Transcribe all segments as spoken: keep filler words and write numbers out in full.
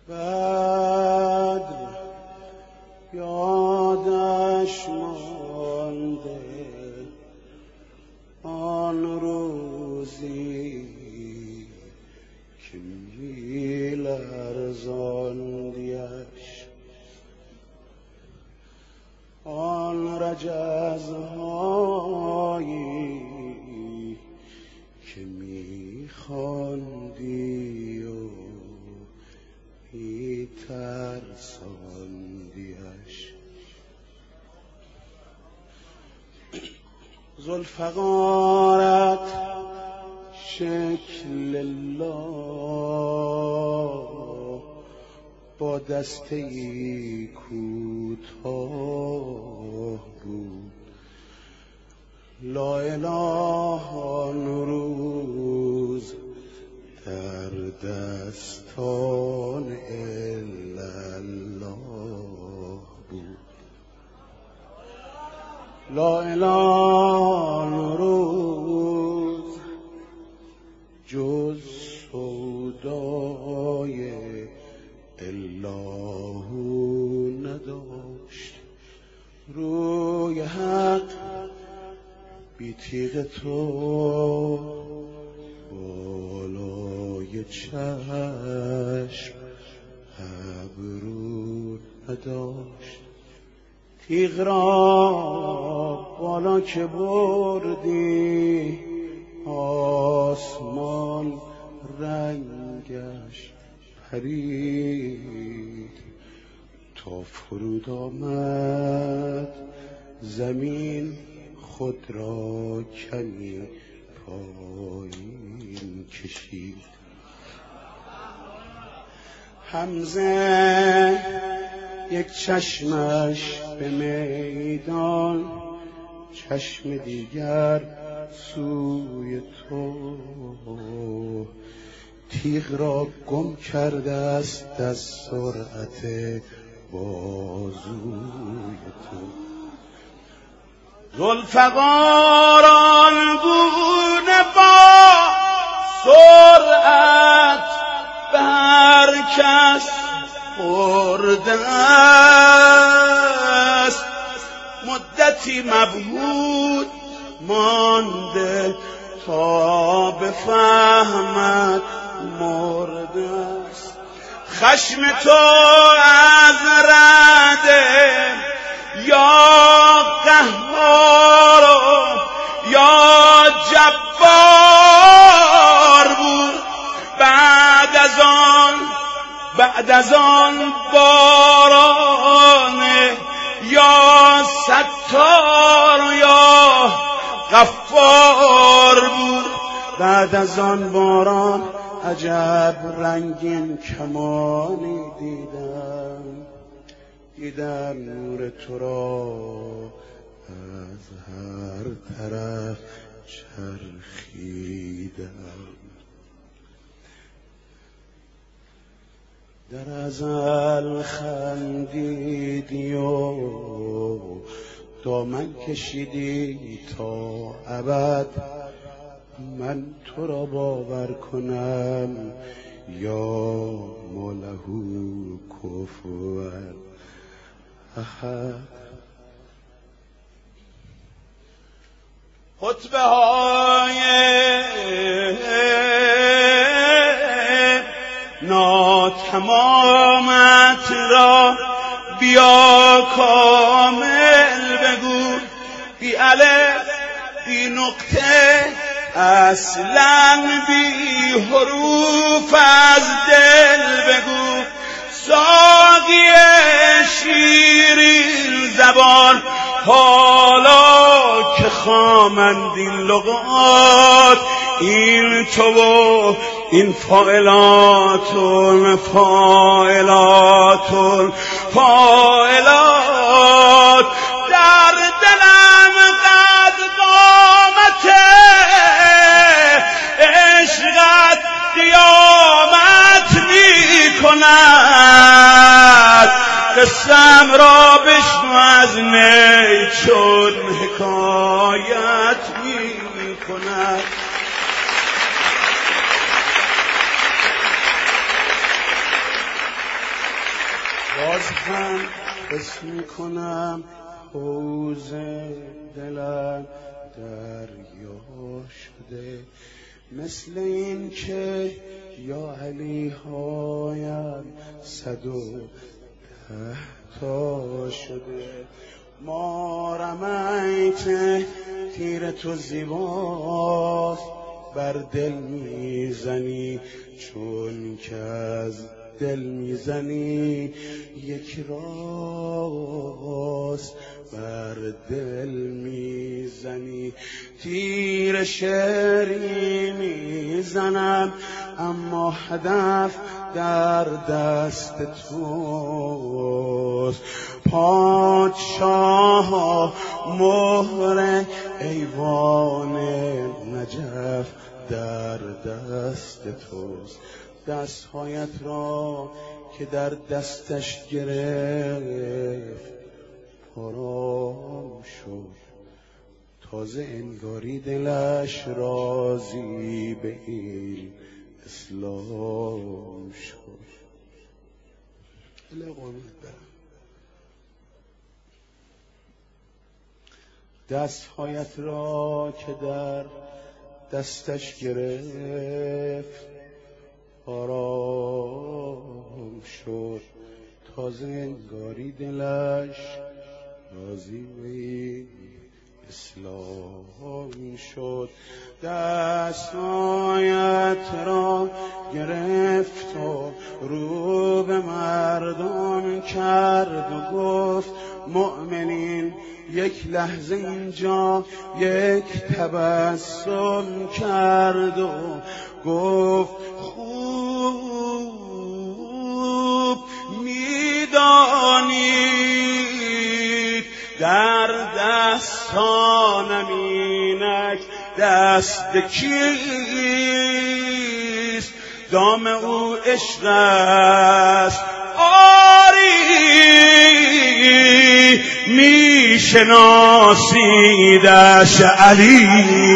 بدر یادش مانده آن روزی که می‌لرزاندیش، آن رجزهایی که می‌خواندی و می‌ترساندیش. ذوالفقارت شکل الله با دسته کوتاه بود، لا اله آن روز در دستان الا الله بود، لا اله آن روز جز سودای الله نداشت. روی حق بی تیغ تو بالای چشم ابرو نداشت. تیغ را بالا که بردی آسمان رنگش پرید، تا فرود آمد زمین خود را کمی پایین کشید. حمزه یک چشمش به میدان، چشم دیگر سوی تو، تیغ را گم کرده است از سرعت بازوی تو. ذوالفقار آنگونه با سرعت به هر کس خورده است، مدتی مبهوت مانده تا بفهمد مرده است. خشم تو از رده یا قهار یا جبار بود، بعد از آن بعد از آن باران یا ستار یا غفار بود. بعد از آن باران عجب رنگین کمانی دیدم، دیدم نور تو را از هر طرف چرخیدم. در ازل خندیدی و دامن کشیدی تا ابد، من تو را باور کنم یا مولهو کفوا احد. خطبه های ناتمامت را بیا کامل بگو، بی الف بی نقطه اصلا بی حروف از دل بگو. ساقی شیرین زبان حالا که خامند این لغات، این تو و این فاعلاتون فاعلاتون فاعلات در دلم قد قامته عشقت قیامت می کند. قسم را بشنو از نی چون حکایت می کند. باز هم حس میکنم حوض دلم دریا شده، مثل این که یا علی هایم صد و ده تا شده. ما رمیت تیر تو زیباست، بر دل میزنی چون که از دل میزنی یک راست بر دل میزنی. تیر شعری میزنم اما هدف در دست توست. پادشاه مهر ایوان نجف در دست توست. دستهایت را که در دستش گرفت آرام شد، تازه انگاری دلش راضی به این اسلام شد. اله قربونت برم. دستهایت را که در دستش گرفت آرام شد، تازه انگاری دلش راضی به اسلام شد. دستایت را گرفت و رو به مردم کرد و گفت مؤمنین یک لحظه اینجا یک تبسم کرد و گفت خوب میدانید در دستانم اینک دست کیست، دام او عشق است آری میشناسیدش علی.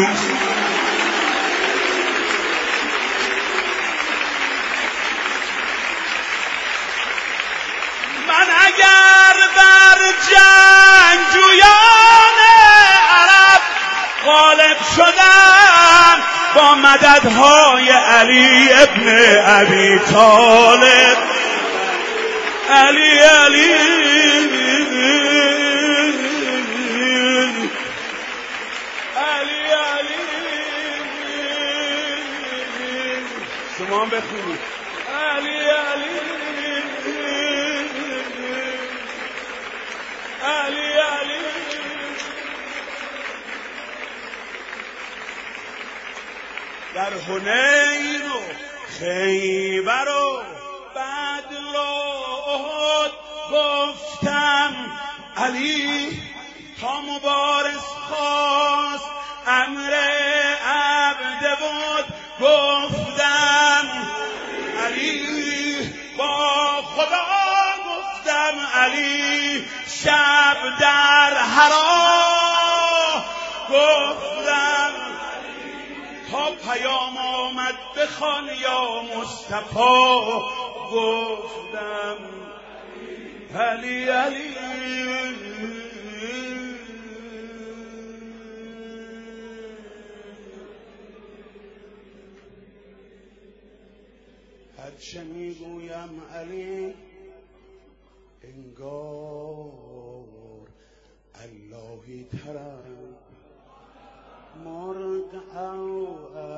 من اگر بر جنگجویان عرب غالب شدم با مددهای علی ابن ابی طالب، علی علی علی علی شما هم بخونید علی علی علی علی. در حنین و خیبر و بدر و احد گفتم علی تا مبارز خواست امر عبد بود، گفتم علی با خدا گفتم علی شب در حرا گفتم تا پیام آمد بخوان یا مصطفی، گفتم علی علی. هرچه میگویم علی انگار اللهی ترم، مرد او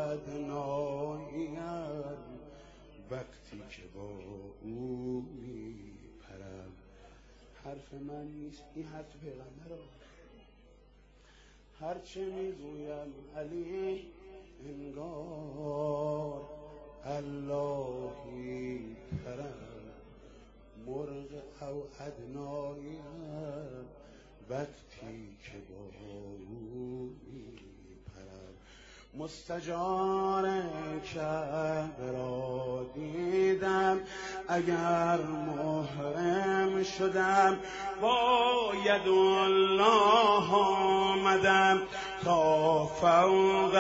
ادناییم وقتی که با او میپرم. حرف من نیست، این حرف پیغمبره. هرچه میگویم علی انگار اللهی ترم، مرغ او ادناییم وقتی که با او میپرم. مستجار کعبه را دیدم، اگر محرم شدم باید الله آمدم، تا فوق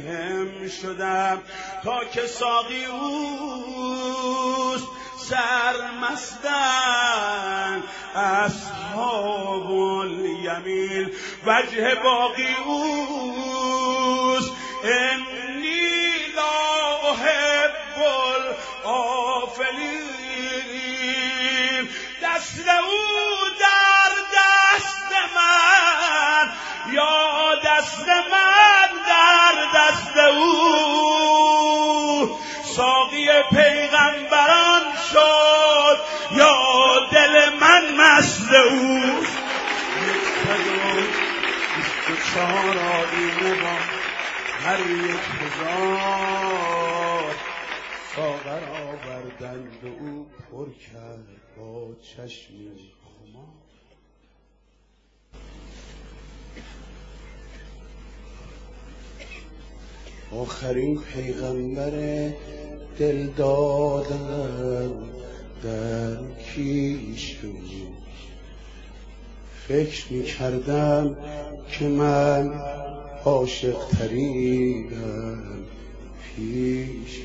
ایدیهم شدم، تا که ساقی اوست سر سرمستن اصحاب الیمین وجه باقی اوست انی لا احب الغافلین دست او در دست من یا دست من در دست او ساقی پیغمبران شد یا دل من مست او چهار آدینه با هر یک هزار ساغر آوردند و او پر کرد با چشم خمار آخرین پیغمبر دل دادم در کیش بود فکر می کردم که من عاشق ترینم پیش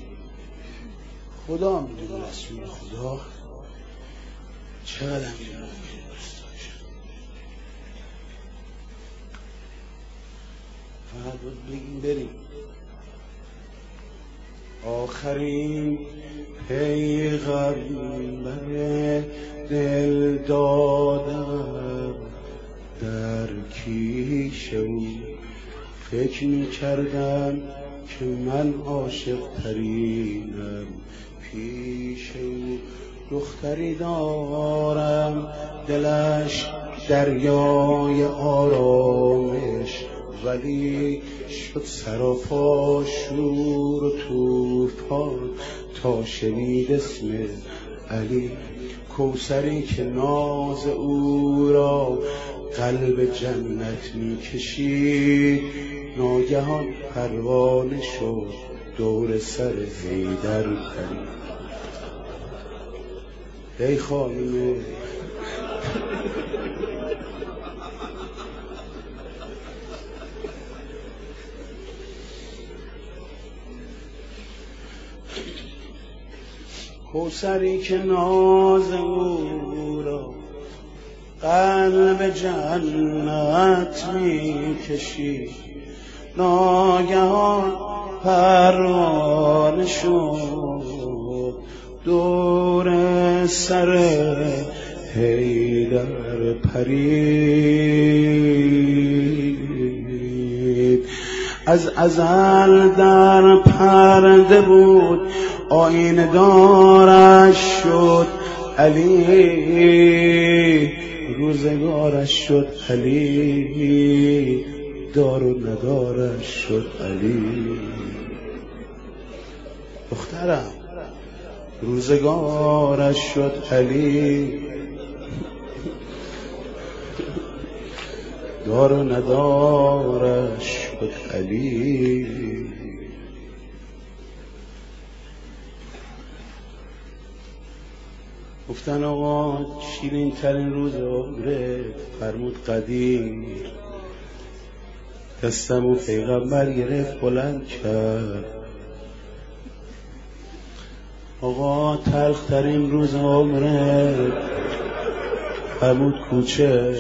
خدا میدونه رسول خدا چقدر میدونه فقط باید بگیم بریم آخرین پیغمبر دل دادم در کیش او فکر می کردم که من عاشق ترینم پیش او دختری دارم دلش دریای آرامش ولی شد سراپا شور و طوفان تا شنید اسم علی کوثری که ناز او را قلب جنت می کشید ناگهان پروانه شد دور سر حیدر پرید ای خانم کوثری که ناز او را قلب جنت می کشید ناگهان پروانه شد دور سر حیدر پرید از ازل در پرده بود آینه دارش شد علی روزگارش شد علی دار و ندارش شد علی دخترم روزگارش شد علی دار و ندارش شد علی گفتن آقا شیرین ترین روز عمره فرمود قدیر دستم و پیغمبر گرفت بلند کرد آقا تلخ ترین روز عمره فرمود کوچه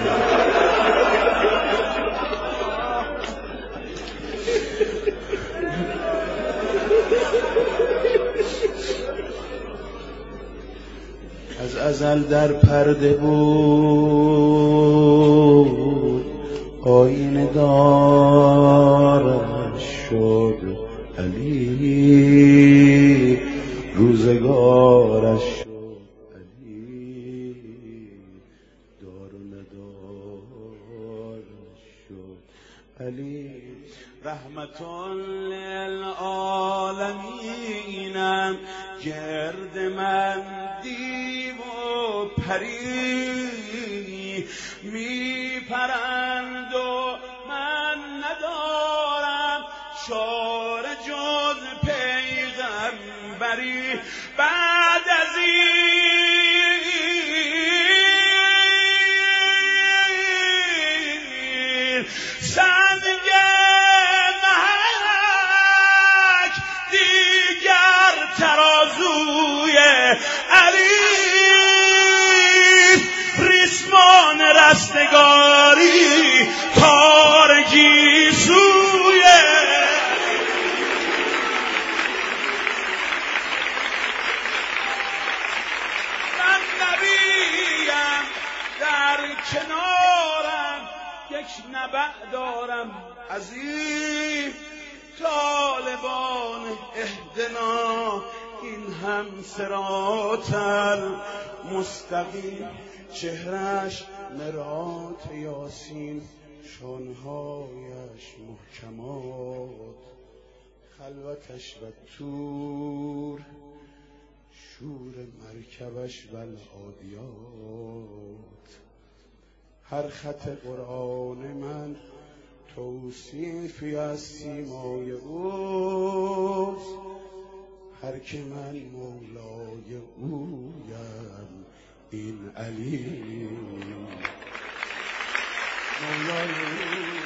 از ازل در پرده بود آینه دارش شد علی روزگارش شد علی دار و ندارش شد علی رحمتان للعالمینم گرد من دیو و پری می پرند و من ندارم شور جز پیغمبری بعد از این سنگ محک دیگر ترازوی کنارم یک نبع دارم از این طالبان اهدنا این هم صراط المستقیم. چهرش مرات یاسین، شانهایش محکمات، خلوتش و تور، شور مرکبش و العادیات. هر خط قرآن من توصیفی از سیمای اوست، هر که من مولای اویم این علی مولای